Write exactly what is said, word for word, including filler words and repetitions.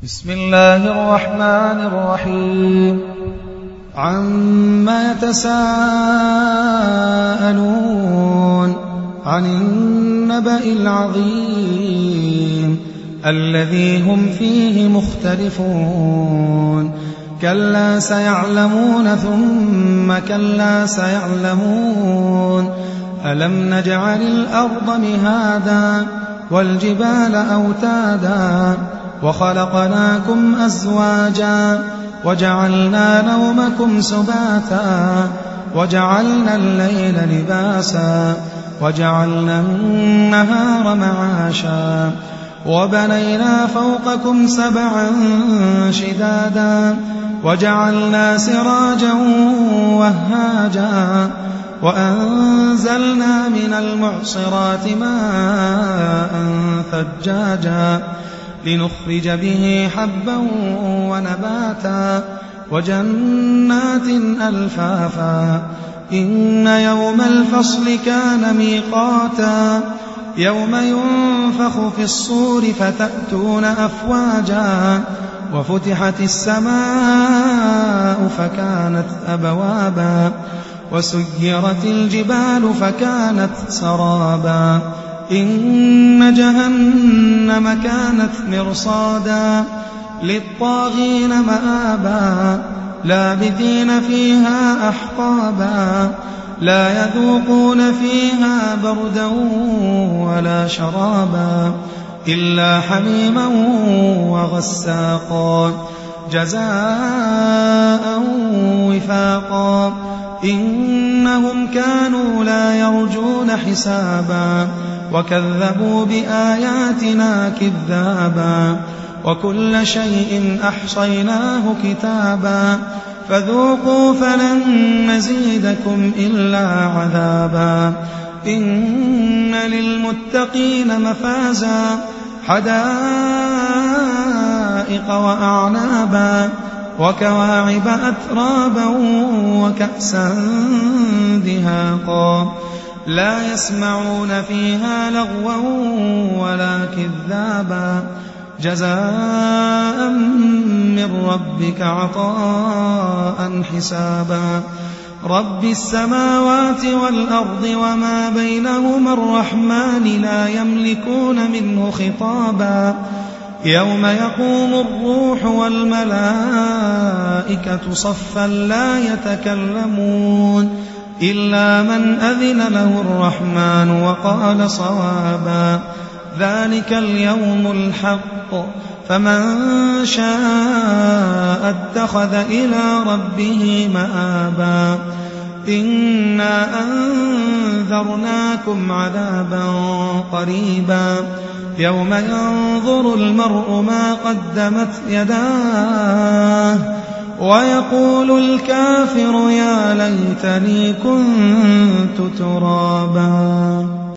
بسم الله الرحمن الرحيم عما يتساءلون عن النبأ العظيم الذي هم فيه مختلفون كلا سيعلمون ثم كلا سيعلمون ألم نجعل الأرض مهادا والجبال أوتادا وخلقناكم أزواجا وجعلنا نومكم سباتا وجعلنا الليل لباسا وجعلنا النهار معاشا وبنينا فوقكم سبعا شدادا وجعلنا سراجا وهاجا وأنزلنا من المعصرات ماء ثجاجا لنخرج به حبا ونباتا وجنات ألفافا إن يوم الفصل كان ميقاتا يوم ينفخ في الصور فتأتون أفواجا وفتحت السماء فكانت أبوابا وسيرت الجبال فكانت سرابا إن جهنم كانت مرصادا للطاغين مآبا لابثين فيها أحقابا لا يذوقون فيها بردا ولا شرابا إلا حميما وغساقا جزاء وفاقا إنهم كانوا لا يرجون حسابا وكذبوا بآياتنا كذابا وكل شيء أحصيناه كتابا فذوقوا فلن نزيدكم إلا عذابا إن للمتقين مفازا حدائق وأعنابا وكواعب أترابا وكأسا دهاقا لا يسمعون فيها لغوا ولا كذابا جزاء من ربك عطاء حسابا رب السماوات والأرض وما بينهما الرحمن لا يملكون منه خطابا يوم يقوم الروح والملائكة صفا لا يتكلمون إلا من أذن له الرحمن وقال صوابا ذلك اليوم الحق فمن شاء اتخذ إلى ربه مآبا إنا أنذرناكم عذابا قريبا يوم ينظر المرء ما قدمت يداه ويقول الكافر يا ليتني كنت ترابا.